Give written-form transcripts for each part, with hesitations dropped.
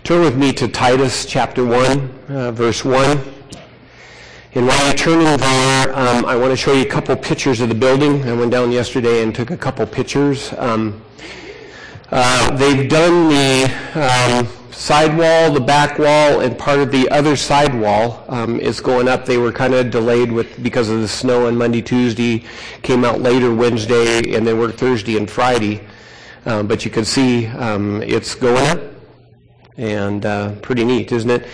Turn with me to Titus chapter 1, verse 1. And while you're turning there, I want to show you a couple pictures of the building. I went down yesterday and took a couple pictures. They've done the side wall, the back wall, and part of the other side wall is going up. They were kind of delayed because of the snow on Monday, Tuesday, came out later Wednesday, and they worked Thursday and Friday. But you can see it's going up, and pretty neat, isn't it?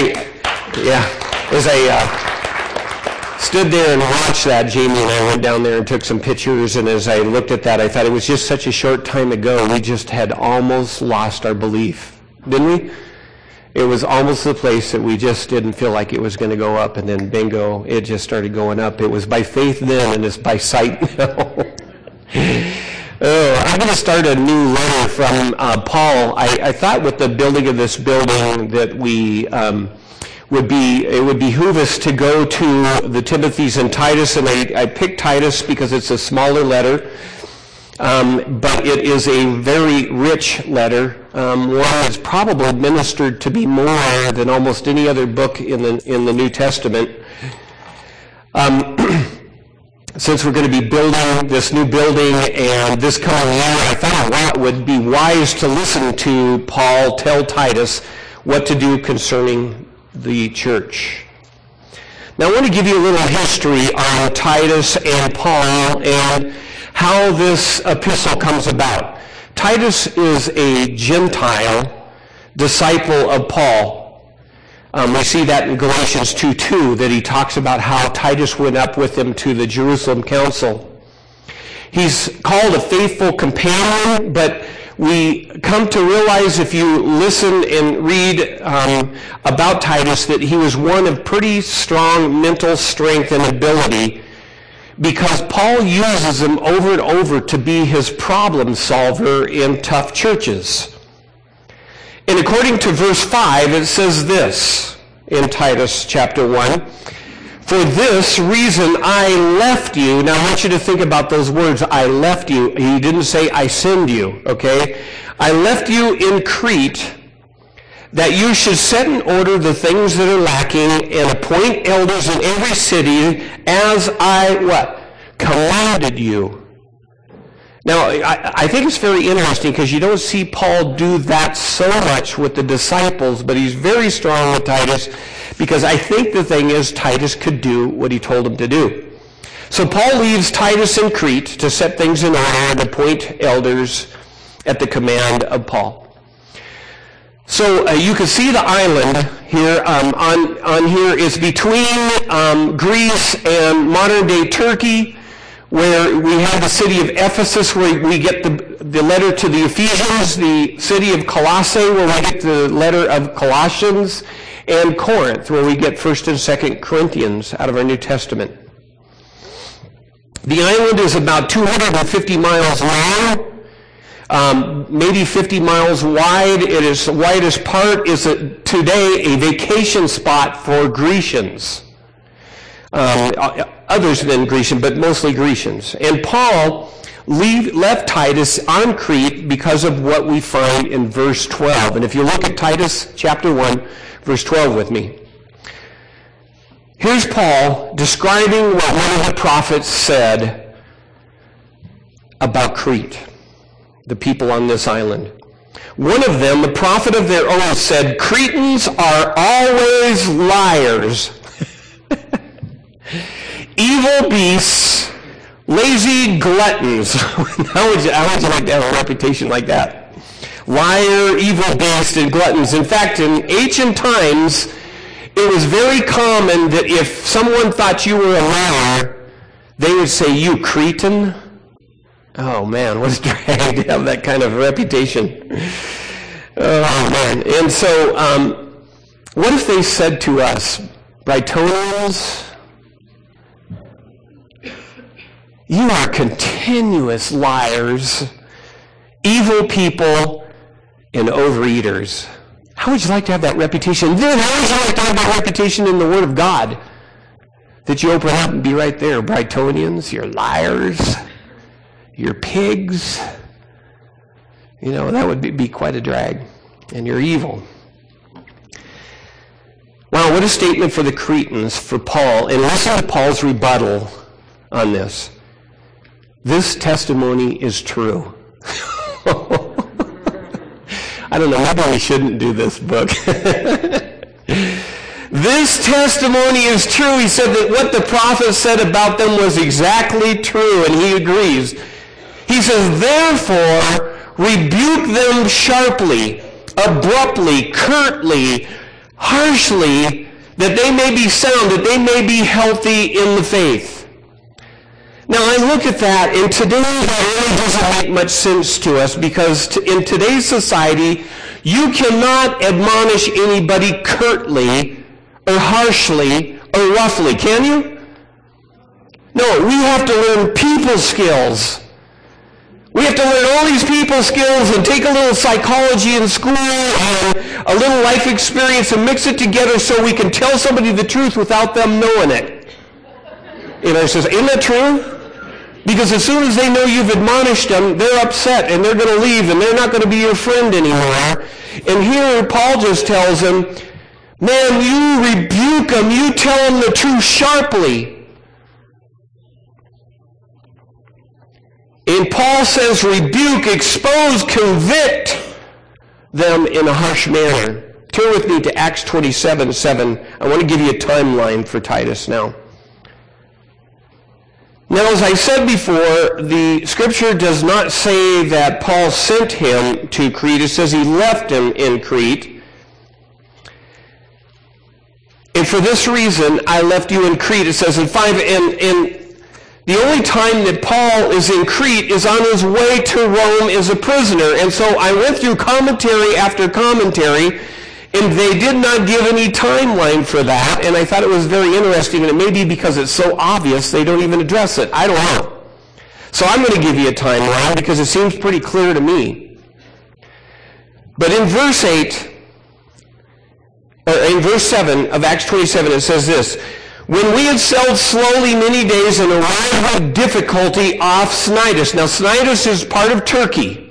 As I stood there and watched that, Jamie and I went down there and took some pictures, and as I looked at that, I thought it was just such a short time ago. We just had almost lost our belief, didn't we? It was almost the place that we just didn't feel like it was going to go up, and then bingo, it just started going up. It was by faith then, and it's by sight now. I'm going to start a new letter from Paul. I thought with the building of this building that it would behoove us to go to the Timothys and Titus, and I picked Titus because it's a smaller letter, but it is a very rich letter, one that's probably ministered to be more than almost any other book in the New Testament. Since we're going to be building this new building and this coming year, I thought it would be wise to listen to Paul tell Titus what to do concerning the church. Now I want to give you a little history on Titus and Paul and how this epistle comes about. Titus is a Gentile disciple of Paul. We see that in Galatians 2:2, that he talks about how Titus went up with him to the Jerusalem council. He's called a faithful companion, but we come to realize if you listen and read about Titus that he was one of pretty strong mental strength and ability, because Paul uses him over and over to be his problem solver in tough churches. And according to verse 5, it says this in Titus chapter 1, "For this reason I left you." Now I want you to think about those words, I left you. He didn't say I send you, okay? "I left you in Crete, that you should set in order the things that are lacking and appoint elders in every city as I," what? "Commanded you." Now, I think it's very interesting because you don't see Paul do that so much with the disciples, but he's very strong with Titus, because I think the thing is Titus could do what he told him to do. So Paul leaves Titus in Crete to set things in order and appoint elders at the command of Paul. So you can see the island here. On here is between Greece and modern-day Turkey, where we have the city of Ephesus, where we get the letter to the Ephesians, the city of Colossae, where we get the letter of Colossians, and Corinth, where we get 1st and 2nd Corinthians out of our New Testament. The island is about 250 miles long, maybe 50 miles wide. It is the widest part is today a vacation spot for Grecians. Others than Grecian, but mostly Grecians. And Paul left Titus on Crete because of what we find in verse 12. And if you look at Titus chapter 1, verse 12 with me. Here's Paul describing what one of the prophets said about Crete, the people on this island. One of them, a prophet of their own, said, "Cretans are always liars, evil beasts, lazy gluttons." How would you like to have a reputation like that? Liar, evil beast, and gluttons. In fact, in ancient times, it was very common that if someone thought you were a liar, they would say, "You Cretan?" Oh man, what a drag to have that kind of reputation. Oh man. And so, what if they said to us, "Britonians, you are continuous liars, evil people, and overeaters"? How would you like to have that reputation? Then how would you like to have that reputation in the Word of God? That you open up and be right there, Britonians, you're liars, you're pigs. You know, that would be quite a drag. And you're evil. Wow, what a statement for the Cretans, for Paul. And listen to Paul's rebuttal on this. This testimony is true. I don't know, maybe we shouldn't do this book. This testimony is true. He said that what the prophet said about them was exactly true, and he agrees. He says, therefore, rebuke them sharply, abruptly, curtly, harshly, that they may be sound, that they may be healthy in the faith. Now, I look at that, and today that really doesn't make much sense to us, because in today's society, you cannot admonish anybody curtly or harshly or roughly, can you? No, we have to learn people skills. We have to learn all these people skills and take a little psychology in school and a little life experience and mix it together so we can tell somebody the truth without them knowing it. You know, says, isn't that true? Because as soon as they know you've admonished them, they're upset and they're going to leave and they're not going to be your friend anymore. And here Paul just tells them, man, you rebuke them, you tell them the truth sharply. And Paul says rebuke, expose, convict them in a harsh manner. Turn with me to Acts 27:7. I want to give you a timeline for Titus now. Now, as I said before, the scripture does not say that Paul sent him to Crete. It says he left him in Crete. And for this reason, I left you in Crete. It says in 5, and the only time that Paul is in Crete is on his way to Rome as a prisoner. And so I went through commentary after commentary, and they did not give any timeline for that, and I thought it was very interesting, and it may be because it's so obvious they don't even address it. I don't know. So I'm going to give you a timeline because it seems pretty clear to me. But in verse 7 of Acts 27, it says this, when we had sailed slowly many days and arrived with difficulty off Cnidus. Now, Cnidus is part of Turkey.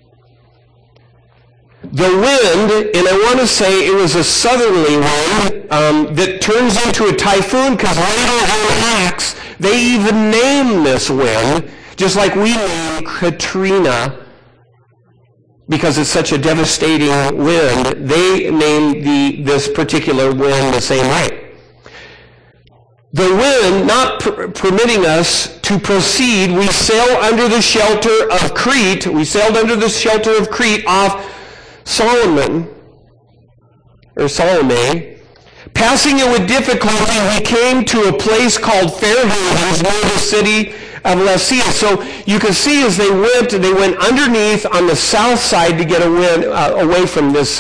The wind, and I want to say it was a southerly wind that turns into a typhoon, because later in Acts, they even name this wind, just like we name Katrina, because it's such a devastating wind. They named this particular wind the same way. The wind not permitting us to proceed, we sail under the shelter of Crete. We sailed under the shelter of Crete off Salome. Passing it with difficulty, we came to a place called Fair Havens near the city of Lasea. So you can see as they went underneath on the south side to get away from this,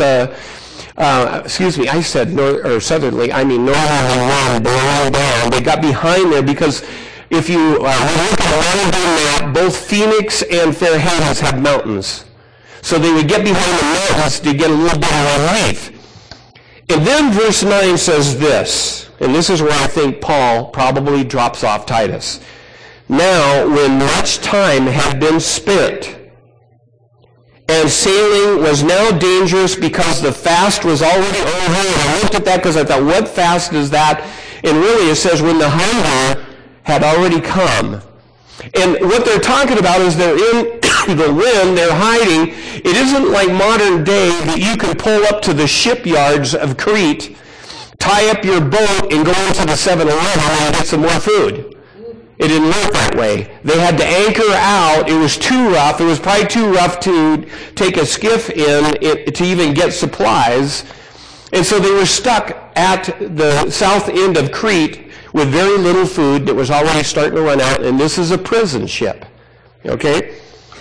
I said southerly, I mean northerly wind blowing down. They got behind there because if you look at the map, both Phoenix and Fair Havens have mountains. So they would get behind the mountains to get a little bit of relief. And then verse 9 says this, and this is where I think Paul probably drops off Titus. Now, when much time had been spent, and sailing was now dangerous because the fast was already over, and I looked at that because I thought, what fast is that? And really it says when the hunger had already come. And what they're talking about is they're in the wind, they're hiding. It isn't like modern day that you can pull up to the shipyards of Crete, tie up your boat, and go into the 7-Eleven and get some more food. It didn't work that way. They had to anchor out. It was too rough. It was probably too rough to take a skiff in to even get supplies. And so they were stuck at the south end of Crete with very little food that was already starting to run out, and this is a prison ship. Okay?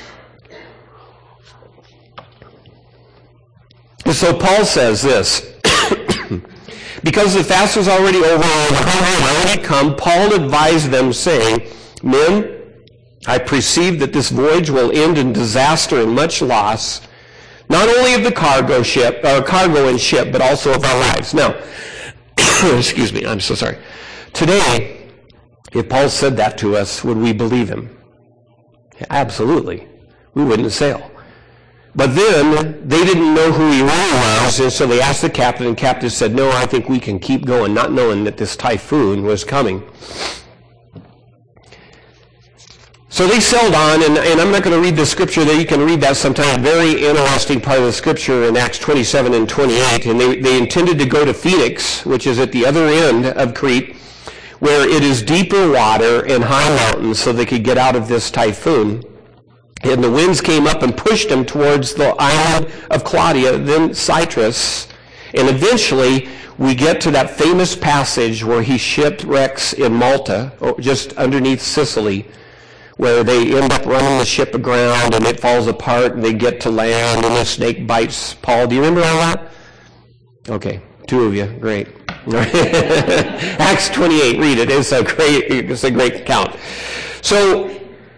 And so Paul says this, because the fast was already over and the hunger had already come, Paul advised them, saying, men, I perceive that this voyage will end in disaster and much loss, not only of the cargo and ship, but also of our lives. Now, excuse me, I'm so sorry. Today, if Paul said that to us, would we believe him? Absolutely. We wouldn't sail. But then they didn't know who he really was, and so they asked the captain, and the captain said, no, I think we can keep going, not knowing that this typhoon was coming. So they sailed on, and I'm not going to read the scripture there. You can read that sometime. Very interesting part of the scripture in Acts 27 and 28. And they intended to go to Phoenix, which is at the other end of Crete, where it is deeper water and high mountains, so they could get out of this typhoon. And the winds came up and pushed them towards the island of Claudia, then Cyprus. And eventually, we get to that famous passage where he shipwrecks in Malta, or just underneath Sicily, where they end up running the ship aground and it falls apart and they get to land and the snake bites Paul. Do you remember all that? Okay, two of you, great. Acts 28, read it. It's a great account. So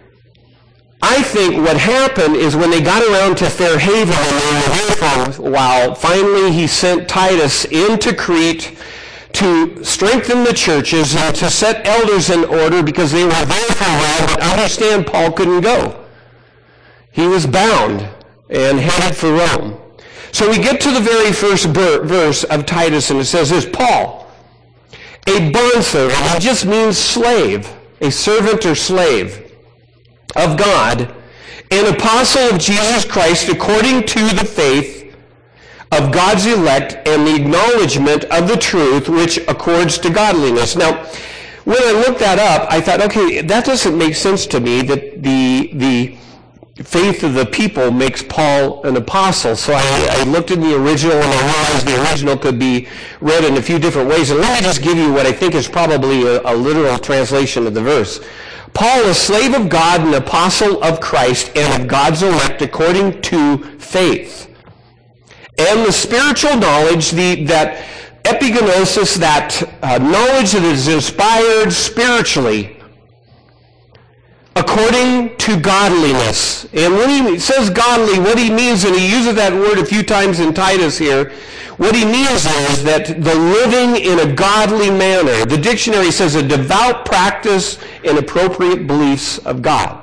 I think what happened is when they got around to Fairhaven and they were there for a while, finally he sent Titus into Crete to strengthen the churches and to set elders in order because they were there for a while, but understand Paul couldn't go. He was bound and headed for Rome. So we get to the very first verse of Titus, and it says this, Paul, a bondservant, it just means slave, a servant or slave of God, an apostle of Jesus Christ according to the faith of God's elect and the acknowledgement of the truth which accords to godliness. Now, when I looked that up, I thought, okay, that doesn't make sense to me that the faith of the people makes Paul an apostle. So I looked in the original and I realized the original could be read in a few different ways. And let me just give you what I think is probably a literal translation of the verse. Paul, a slave of God, an apostle of Christ, and of God's elect according to faith. And the spiritual knowledge, that epigenosis, that knowledge that is inspired spiritually, according to godliness. And when he says godly, what he means, and he uses that word a few times in Titus here, what he means is that the living in a godly manner. The dictionary says a devout practice and appropriate beliefs of God.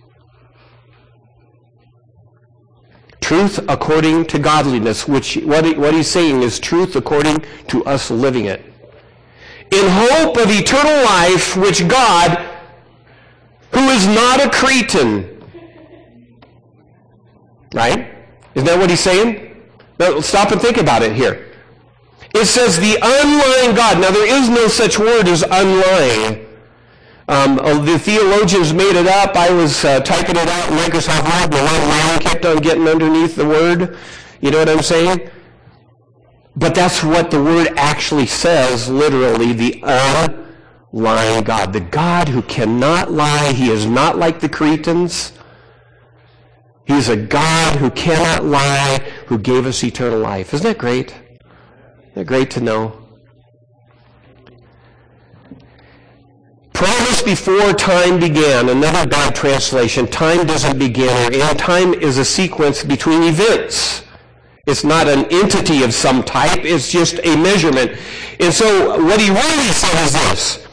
Truth according to godliness, which what he's saying is truth according to us living it. In hope of eternal life, which God, who is not a Cretan, right? Isn't that what he's saying? Now, stop and think about it here. It says the unlying God. Now, there is no such word as unlying. The theologians made it up. I was typing it out in Microsoft Word, and the one line kept on getting underneath the word. You know what I'm saying? But that's what the word actually says, literally, the unlying God. The God who cannot lie. He is not like the Cretans. He's a God who cannot lie, who gave us eternal life. Isn't that great? Isn't that great to know? Promised before time began, another bad translation. Time doesn't begin or end. Time is a sequence between events. It's not an entity of some type. It's just a measurement. And so what he really said is this.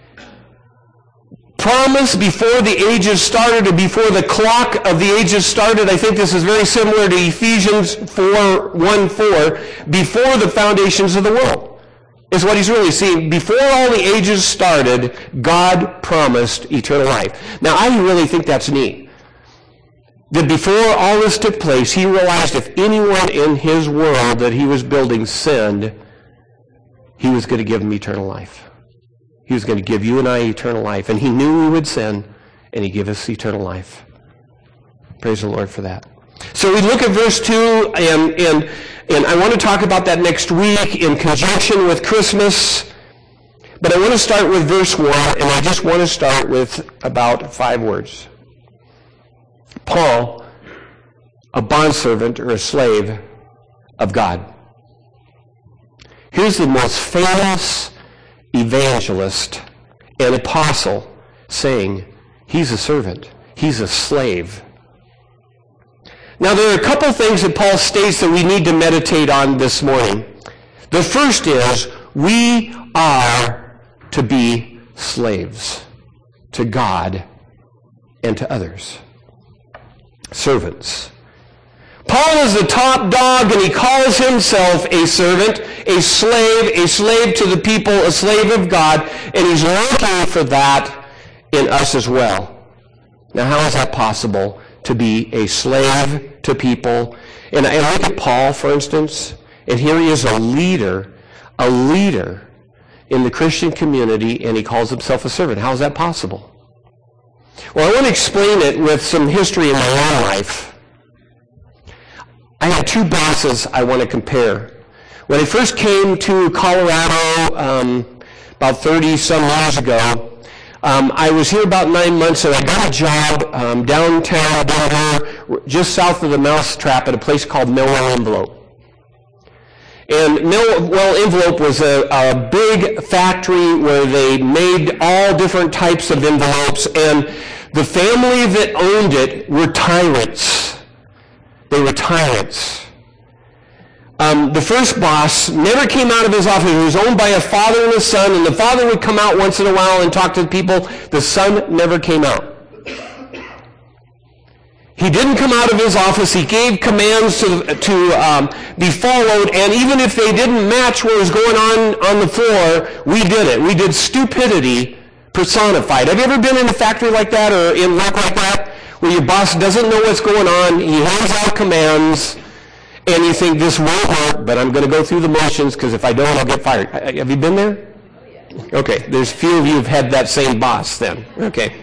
Promise before the ages started, or before the clock of the ages started. I think this is very similar to Ephesians 4:1-4, before the foundations of the world. Is what he's really saying. Before all the ages started, God promised eternal life. Now, I really think that's neat. That before all this took place, he realized if anyone in his world that he was building sinned, he was going to give them eternal life. He was going to give you and I eternal life. And he knew we would sin, and he gave us eternal life. Praise the Lord for that. So we look at verse 2, and I want to talk about that next week in conjunction with Christmas. But I want to start with verse 1, and I just want to start with about 5 words. Paul, a bondservant or a slave of God. Here's the most famous evangelist and apostle saying he's a servant, he's a slave. Now, there are a couple things that Paul states that we need to meditate on this morning. The first is, we are to be slaves to God and to others. Servants. Paul is the top dog, and he calls himself a servant, a slave to the people, a slave of God, and he's looking for that in us as well. Now, how is that possible, to be a slave to people? And I look at Paul, for instance, and here he is a leader in the Christian community, and he calls himself a servant. How is that possible? Well, I want to explain it with some history in my own life. I had two bosses I want to compare. When I first came to Colorado about 30-some years ago, I was here about 9 months, and I got a job downtown Denver, just south of the Mousetrap, at a place called Millwell Envelope. And Millwell Envelope was a big factory where they made all different types of envelopes, and the family that owned it were tyrants. They were tyrants. The first boss never came out of his office. It was owned by a father and a son, and the father would come out once in a while and talk to the people. The son never came out. He didn't come out of his office. He gave commands to be followed, and even if they didn't match what was going on the floor, we did it. We did stupidity personified. Have you ever been in a factory like that or in work like that, where your boss doesn't know what's going on, he hands out commands, and you think, this won't work, but I'm going to go through the motions, because if I don't, I'll get fired. Have you been there? Okay, there's few of you who've had that same boss then. Okay.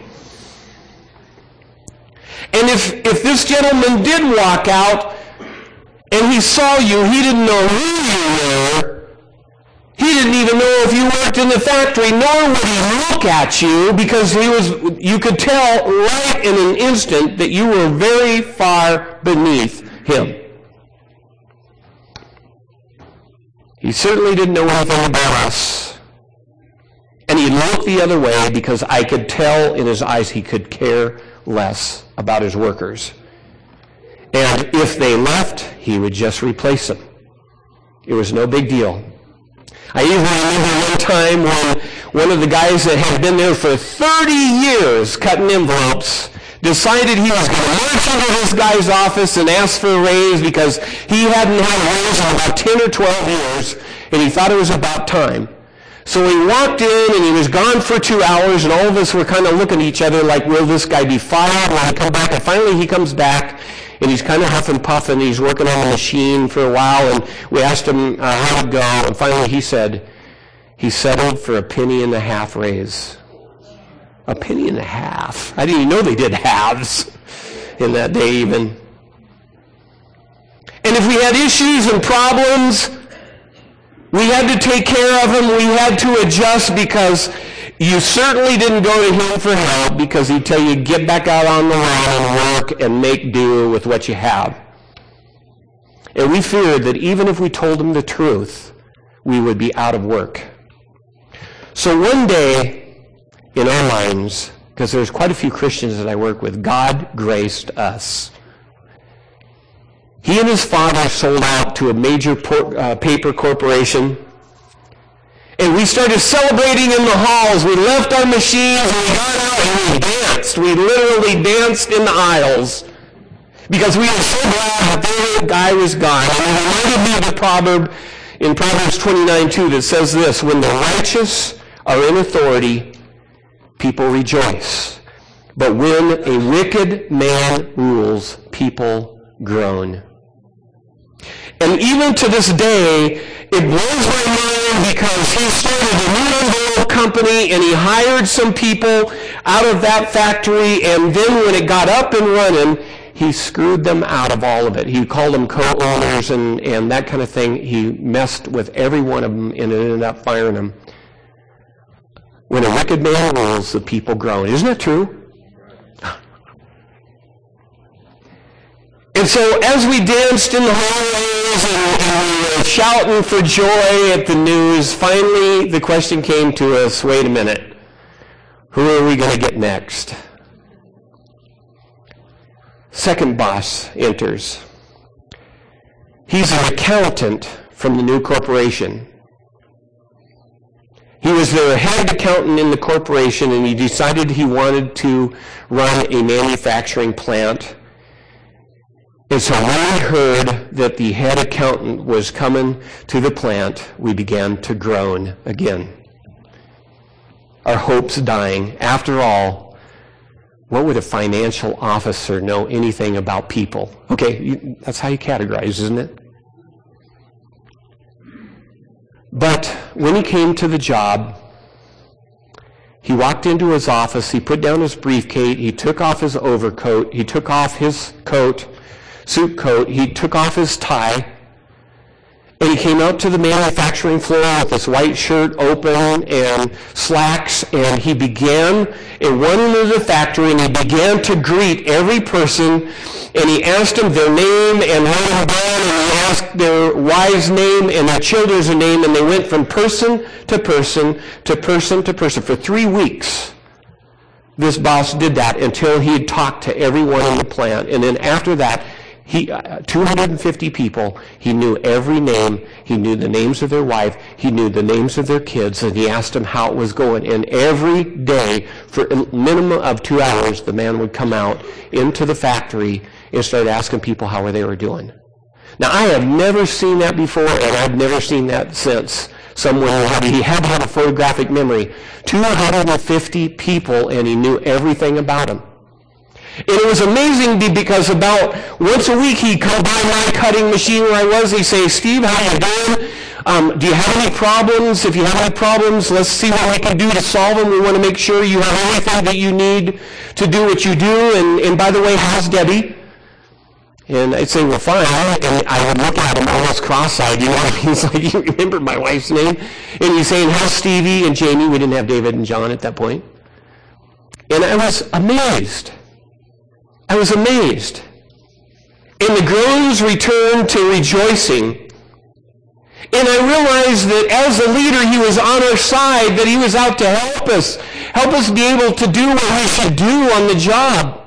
And if this gentleman did walk out and he saw you, he didn't know who you were. He didn't even know if you worked in the factory, nor would he look at you, because you could tell right in an instant that you were very far beneath him. He certainly didn't know anything about us. And he looked the other way, because I could tell in his eyes he could care less about his workers. And if they left, he would just replace them. It was no big deal. I even remember one time when one of the guys that had been there for 30 years cutting envelopes decided he was going to march into this guy's office and ask for a raise, because he hadn't had a raise in about 10 or 12 years, and he thought it was about time. So he walked in, and he was gone for 2 hours, and all of us were kind of looking at each other like, will this guy be fired? Will he come back? And finally he comes back, and he's kind of huffing puffing. He's working on the machine for a while, and we asked him how to go, and finally he said he settled for a $0.50 raise. A $0.50. I didn't even know they did halves in that day even. And if we had issues and problems, we had to take care of them. We had to adjust, because you certainly didn't go to him for help, because he'd tell you, get back out on the line and work and make do with what you have. And we feared that even if we told him the truth, we would be out of work. So one day in our lives, because there's quite a few Christians that I work with, God graced us. He and his father sold out to a major paper corporation, and we started celebrating in the halls. We left our machines, and we got out and we danced. We literally danced in the aisles, because we were so glad that the guy was gone. And it reminded me of the proverb in Proverbs 29:2 that says this: when the righteous are in authority, people rejoice. But when a wicked man rules, people groan. And even to this day, it blows my mind, because he started a new envelope company, and he hired some people out of that factory, and then when it got up and running, he screwed them out of all of it. He called them co-owners and that kind of thing. He messed with every one of them and ended up firing them. When a wicked man rules, the people groan. Isn't that true? And so as we danced in the hallways and we were shouting for joy at the news, finally the question came to us, wait a minute, who are we going to get next? Second boss enters. He's an accountant from the new corporation. He was their head accountant in the corporation, and he decided he wanted to run a manufacturing plant. And so when we heard that the head accountant was coming to the plant, we began to groan again. Our hopes dying. After all, what would a financial officer know anything about people? Okay, that's how you categorize, isn't it? But when he came to the job, he walked into his office, he put down his briefcase, he took off his overcoat, he took off his suit coat, he took off his tie, and he came out to the manufacturing floor with his white shirt open and slacks, and he began and went into the factory, and he began to greet every person, and he asked them their name and wrote them down, and he asked their wife's name and their children's name, and they went from person to person to person to person. For 3 weeks, this boss did that until he had talked to everyone in the plant, and then after that, 250 people, he knew every name, he knew the names of their wife, he knew the names of their kids, and he asked them how it was going. And every day, for a minimum of 2 hours, the man would come out into the factory and start asking people how they were doing. Now, I have never seen that before, and I've never seen that since. Someone he had to have a photographic memory. 250 people, and he knew everything about them. And it was amazing because about once a week he'd come by my cutting machine where I was. He'd say, "Steve, how you doing? Do you have any problems? If you have any problems, let's see what we can do to solve them. We want to make sure you have everything that you need to do what you do. And by the way, how's Debbie?" And I'd say, "Well, fine." And I would look at him almost cross-eyed. He's like, "You remember my wife's name?" And he's saying, "How's Stevie and Jamie?" We didn't have David and John at that point. And I was amazed. And the groans returned to rejoicing. And I realized that as a leader, he was on our side, that he was out to help us be able to do what we should do on the job.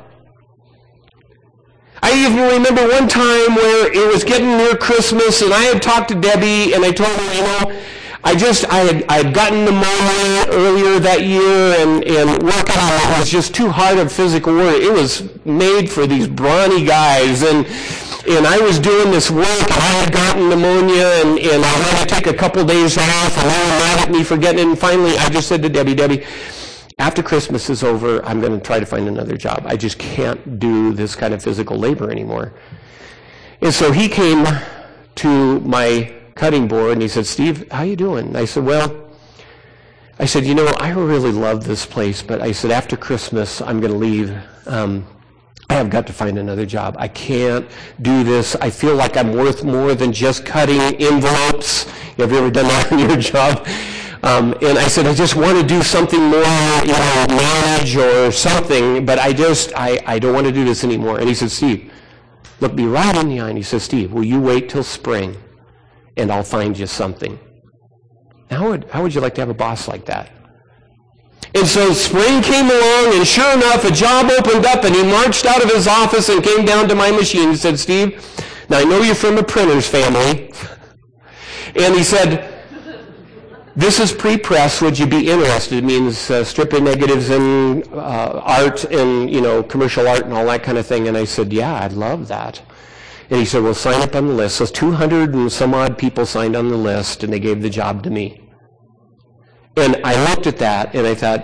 I even remember one time where it was getting near Christmas, and I had talked to Debbie, and I told her, I had gotten pneumonia earlier that year, and working on it was just too hard of physical work. It was made for these brawny guys, and I was doing this work, and I had gotten pneumonia, and I had to take a couple days off, and they were mad at me for getting it, and finally I just said to Debbie, after Christmas is over, I'm going to try to find another job. I just can't do this kind of physical labor anymore. And so he came to my cutting board, and he said, "Steve, how you doing?" And I said, I really love this place, but I said, after Christmas, I'm going to leave. I have got to find another job. I can't do this. I feel like I'm worth more than just cutting envelopes. Have you ever done that in your job? And I said, I just want to do something more, manage or something, but I don't want to do this anymore. And he said, "Steve," looked me right in the eye, and he said, "Steve, will you wait till spring? And I'll find you something." How would you like to have a boss like that? And so spring came along, and sure enough, a job opened up, and he marched out of his office and came down to my machine and said, "Steve, now I know you're from a printer's family." And he said, "This is pre-press. Would you be interested?" It means stripping negatives and art and, commercial art and all that kind of thing. And I said, "Yeah, I'd love that." And he said, "Well, sign up on the list." So 200 and some odd people signed on the list, and they gave the job to me. And I looked at that, and I thought,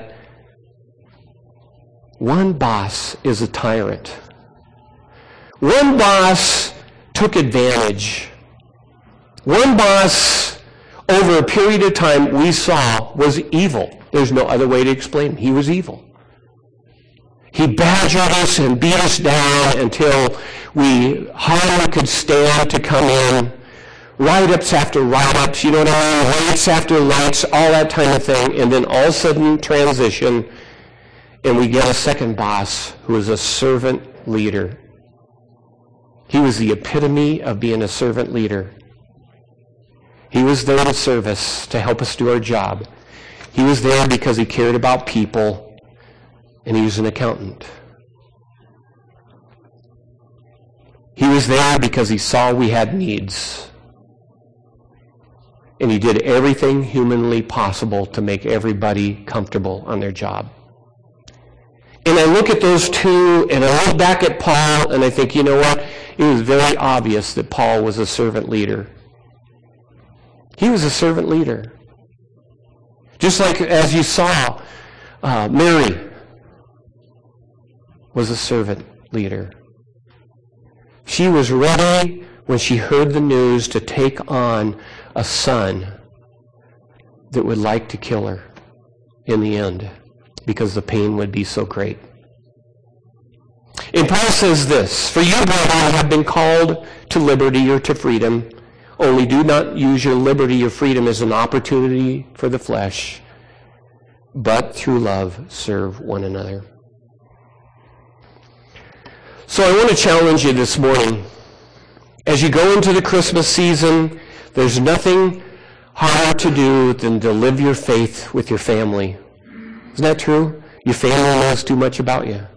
one boss is a tyrant. One boss took advantage. One boss, over a period of time, we saw was evil. There's no other way to explain it. He was evil. He badgered us and beat us down until we hardly could stand to come in. Write-ups after write-ups, you know what I mean? Lights after lights, all that kind of thing. And then all of a sudden, transition, and we get a second boss who is a servant leader. He was the epitome of being a servant leader. He was there to serve us, to help us do our job. He was there because he cared about people, and he was an accountant. He was there because he saw we had needs. And he did everything humanly possible to make everybody comfortable on their job. And I look at those two, and I look back at Paul, and I think, you know what? it was very obvious that Paul was a servant leader. He was a servant leader. Just like as you saw, Mary was a servant leader. She was ready when she heard the news to take on a son that would like to kill her in the end because the pain would be so great. And Paul says this, "For you, brethren, have been called to liberty or to freedom. Only do not use your liberty or freedom as an opportunity for the flesh, but through love serve one another." So I want to challenge you this morning. As you go into the Christmas season, there's nothing harder to do than to live your faith with your family. Isn't that true? Your family knows too much about you.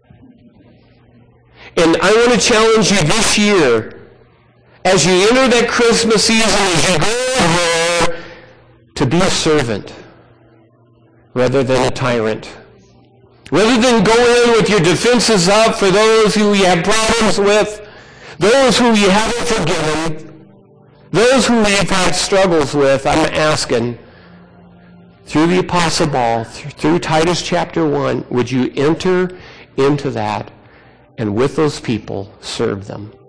And I want to challenge you this year, as you enter that Christmas season, as you go over, to be a servant rather than a tyrant. Rather than go in with your defenses up for those who you have problems with, those who you haven't forgiven, those who you've had struggles with, I'm asking, through the Apostle Paul, through Titus chapter 1, would you enter into that and with those people serve them?